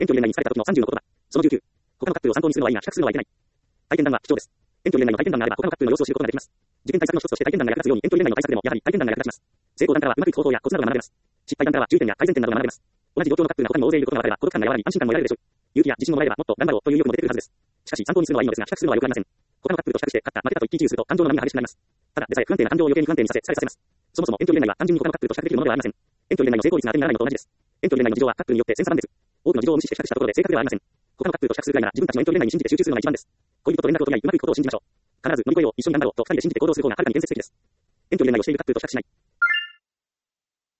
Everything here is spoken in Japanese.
遠距離恋愛に疲れた時の30の言葉。その19。他のカップルを参考にするのはいいが、比較するのはいけない。体験談は貴重です。遠距離恋愛の体験談があれば他のカップルの様子を知ることができます。受験対策の一つとして体験談が役立つように遠距離恋愛の対策でもやはり体験談が役立ちます。成功談からはうまくいく方法やコツなどが学べます。失敗談からは注意点や改善点などが学べます。同じ状況のカップルが他にも大勢いることが分かれば孤独感が和らぎ安心感も得られるでしょう。勇気や自信をもらえればもっと頑張ろうという意欲も出てくるはずです。しかし参考にするのはいいのですが比較するのは良くありません。他のカップルと比較して勝った負けたと一喜一憂すると感情の波が激しくなります。ただでさえ不安定な感情を余計に不安定にさせます。そもそも遠距離恋愛は単純に他のカップルと比較できるものではありません。遠距離恋愛の成功率が当てにならないのと同じです。遠距離恋愛の事情はカップルによって千差万別。多くの事情を無視して比較したところで正確ではありません。他のカップルと比較するくらいなら自分たちの遠距離恋愛に信じて集中するのが一番です。恋人と連絡を取り合い、うまくいくことを信じましょう。必ず乗り越えよう、一緒に頑張ろうと二人で信じて行動する方がはるかに現実的です。遠距離恋愛をしているカップルと比較しない。